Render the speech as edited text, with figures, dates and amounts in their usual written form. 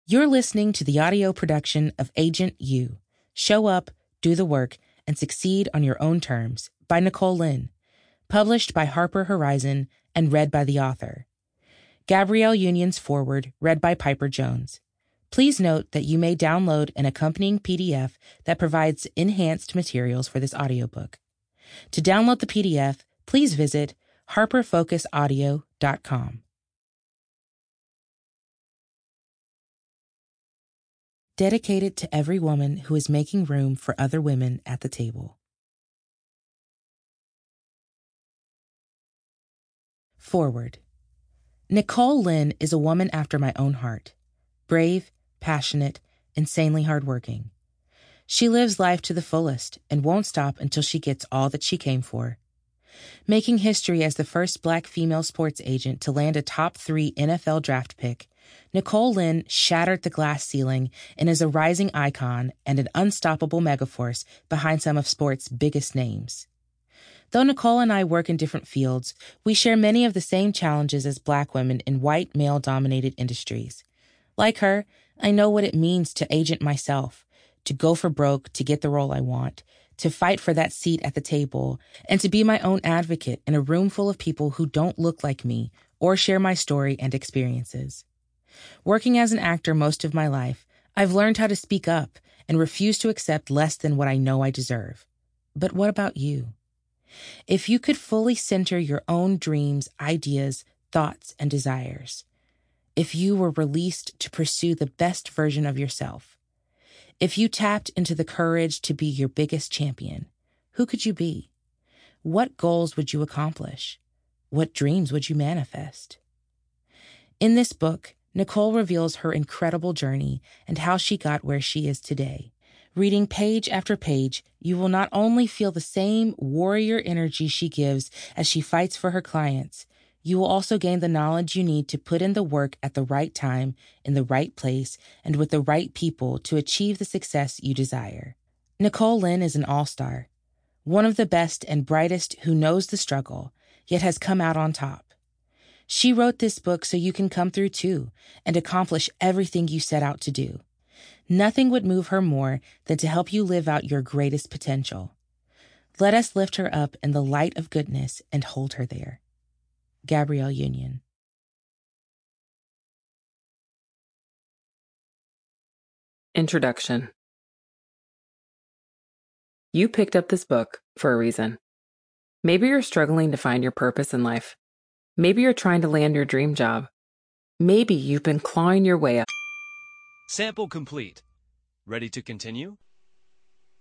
You're listening to the audio production of Agent U. Show up, do the work, and succeed on your own terms by Nicole Lynn. Published by Harper Horizon and read by the author. Gabrielle Union's foreword read by Piper Jones. Please note that you may download an accompanying PDF that provides enhanced materials for this audiobook. To download the PDF, please visit harperfocusaudio.com. Dedicated to every woman who is making room for other women at the table. Forward. Nicole Lynn is a woman after my own heart. Brave, passionate, insanely hardworking. She lives life to the fullest and won't stop until she gets all that she came for. Making history as the first Black female sports agent to land a top 3 NFL draft pick, Nicole Lynn shattered the glass ceiling and is a rising icon and an unstoppable megaforce behind some of sports' biggest names. Though Nicole and I work in different fields, we share many of the same challenges as Black women in white, male-dominated industries. Like her, I know what it means to agent myself, to go for broke to get the role I want, to fight for that seat at the table, and to be my own advocate in a room full of people who don't look like me or share my story and experiences. Working as an actor most of my life, I've learned how to speak up and refuse to accept less than what I know I deserve. But what about you? If you could fully center your own dreams, ideas, thoughts, and desires, if you were released to pursue the best version of yourself, if you tapped into the courage to be your biggest champion, who could you be? What goals would you accomplish? What dreams would you manifest? In this book, Nicole reveals her incredible journey and how she got where she is today. Reading page after page, you will not only feel the same warrior energy she gives as she fights for her clients, you will also gain the knowledge you need to put in the work at the right time, in the right place, and with the right people to achieve the success you desire. Nicole Lynn is an all-star, one of the best and brightest who knows the struggle, yet has come out on top. She wrote this book so you can come through too and accomplish everything you set out to do. Nothing would move her more than to help you live out your greatest potential. Let us lift her up in the light of goodness and hold her there. Gabrielle Union. Introduction. You picked up this book for a reason. Maybe you're struggling to find your purpose in life. Maybe you're trying to land your dream job. Maybe you've been clawing your way up. Sample complete. Ready to continue?